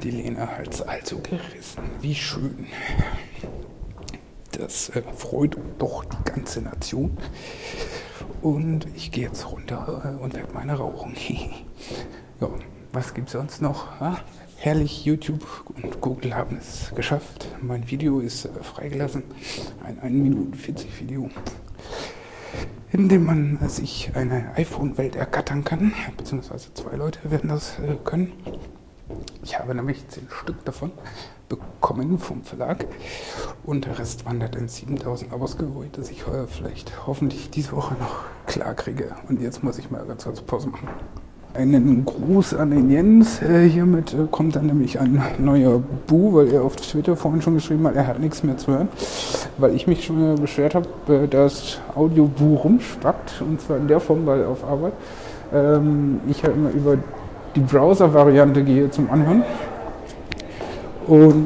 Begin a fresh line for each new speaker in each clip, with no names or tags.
die Lena hat's also gerissen. Wie schön. Das freut doch die ganze Nation. Und ich gehe jetzt runter und werde meine rauchen. Ja, was gibt's sonst noch? Herrlich, YouTube und Google haben es geschafft. Mein Video ist freigelassen. Ein 1 Minuten 40 Video, in dem man sich eine iPhone-Welt ergattern kann. Beziehungsweise 2 Leute werden das können. Ich habe nämlich 10 Stück davon bekommen vom Verlag und der Rest wandert in 7000 Abos, dass ich vielleicht hoffentlich diese Woche noch klar kriege. Und jetzt muss ich mal ganz kurz Pause machen. Einen Gruß an den Jens. Hiermit kommt dann nämlich ein neuer Bu, weil er auf Twitter vorhin schon geschrieben hat, er hat nichts mehr zu hören, weil ich mich schon beschwert habe, dass Audio-Bu rumspackt, und zwar in der Form, weil auf Arbeit ich halt immer über die Browser-Variante gehe zum Anhören und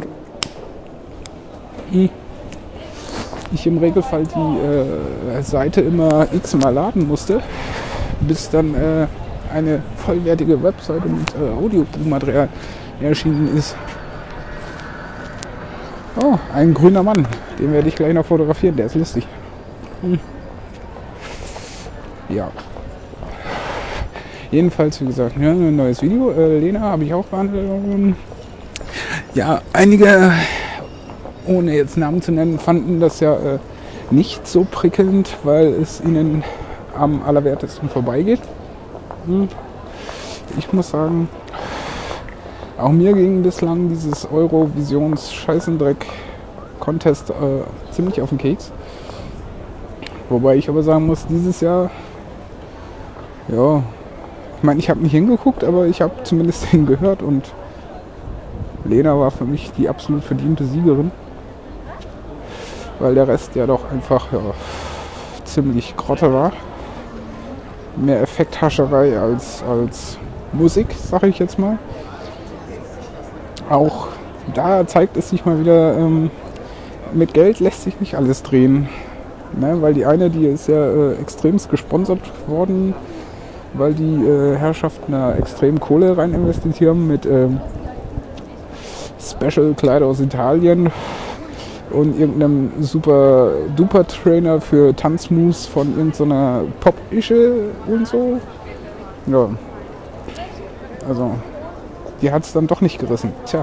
ich im Regelfall die Seite immer x-mal laden musste, bis dann eine vollwertige Webseite mit Audiomaterial erschienen ist. Oh, ein grüner Mann. Den werde ich gleich noch fotografieren, der ist lustig. Ja. Jedenfalls, wie gesagt, ja, ein neues Video. Lena habe ich auch behandelt. Ja, einige, ohne jetzt Namen zu nennen, fanden das ja nicht so prickelnd, weil es ihnen am allerwertesten vorbeigeht. Ich muss sagen, auch mir ging bislang dieses Eurovisions-Scheißendreck-Contest ziemlich auf den Keks. Wobei ich aber sagen muss, dieses Jahr, ja, ich meine, ich habe nicht hingeguckt, aber ich habe zumindest hingehört und Lena war für mich die absolut verdiente Siegerin, weil der Rest ja doch einfach ziemlich Grotte war. Mehr Effekthascherei als Musik, sage ich jetzt mal. Auch da zeigt es sich mal wieder, mit Geld lässt sich nicht alles drehen. Ne? Weil die eine, die ist ja extremst gesponsert worden, weil die Herrschaften da extrem Kohle rein investieren mit Special-Kleider aus Italien und irgendeinem super duper Trainer für Tanzmoves von irgendeiner Pop-Ische und so. Ja, also die hat es dann doch nicht gerissen. Tja,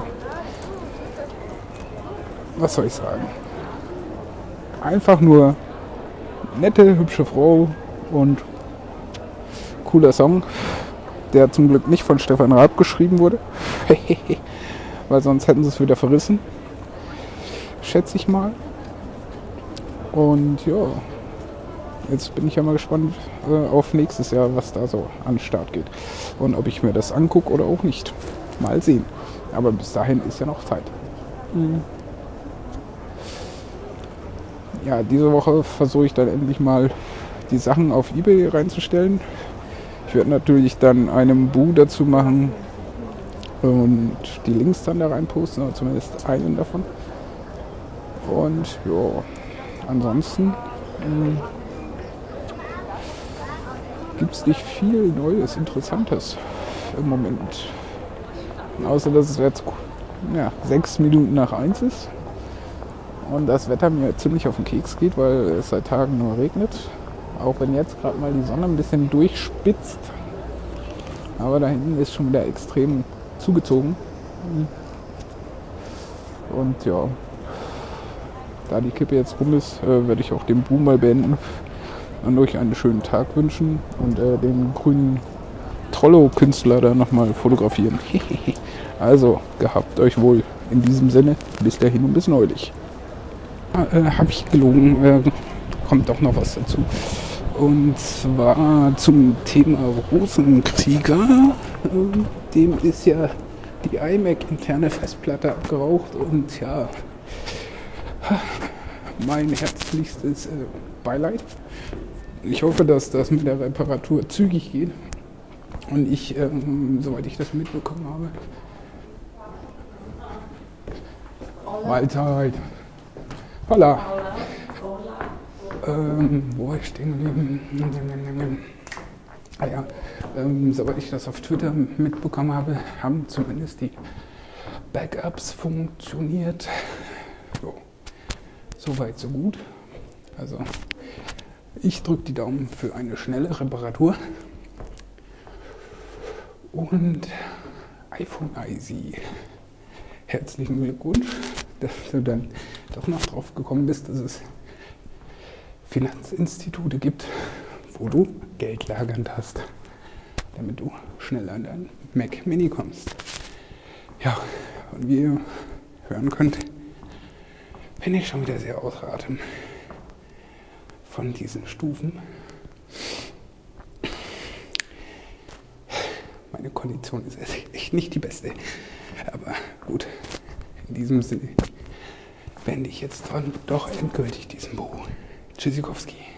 was soll ich sagen? Einfach nur nette, hübsche Frau und cooler Song, der zum Glück nicht von Stefan Raab geschrieben wurde, weil sonst hätten sie es wieder verrissen. Schätze ich mal. Und ja, jetzt bin ich ja mal gespannt auf nächstes Jahr, was da so an den Start geht. Und ob ich mir das angucke oder auch nicht. Mal sehen. Aber bis dahin ist ja noch Zeit. Ja, diese Woche versuche ich dann endlich mal die Sachen auf eBay reinzustellen. Ich werde natürlich dann einen Bu dazu machen und die Links dann da rein posten, oder zumindest einen davon. Und ja, ansonsten gibt es nicht viel Neues, Interessantes im Moment. Außer dass es jetzt 6 Minuten nach 1 ist und das Wetter mir ziemlich auf den Keks geht, weil es seit Tagen nur regnet. Auch wenn jetzt gerade mal die Sonne ein bisschen durchspitzt. Aber da hinten ist schon wieder extrem zugezogen. Und ja, da die Kippe jetzt rum ist, werde ich auch den Boom mal beenden und euch einen schönen Tag wünschen und den grünen Trollo-Künstler da nochmal fotografieren. Also, gehabt euch wohl. In diesem Sinne, bis dahin und bis neulich. Habe ich gelogen, kommt doch noch was dazu. Und zwar zum Thema Rosenkrieger. Dem ist ja die iMac-interne Festplatte abgeraucht und ja, mein herzlichstes Beileid. Ich hoffe, dass das mit der Reparatur zügig geht und ich, soweit ich das mitbekommen habe, Mahlzeit. Holla. Wo war ich stehen geblieben? Soweit ich das auf Twitter mitbekommen habe, haben zumindest die Backups funktioniert. So weit, so gut. Also ich drücke die Daumen für eine schnelle Reparatur. Und iPhone IC. Herzlichen Glückwunsch, dass du dann doch noch drauf gekommen bist, dass es Finanzinstitute gibt, wo du Geld lagernd hast, damit du schnell an deinen Mac Mini kommst. Ja, und wie ihr hören könnt, bin ich schon wieder sehr außer Atem von diesen Stufen. Meine Kondition ist echt nicht die beste. Aber gut, in diesem Sinne beende ich jetzt doch endgültig diesen Buch. Tschüssikowski.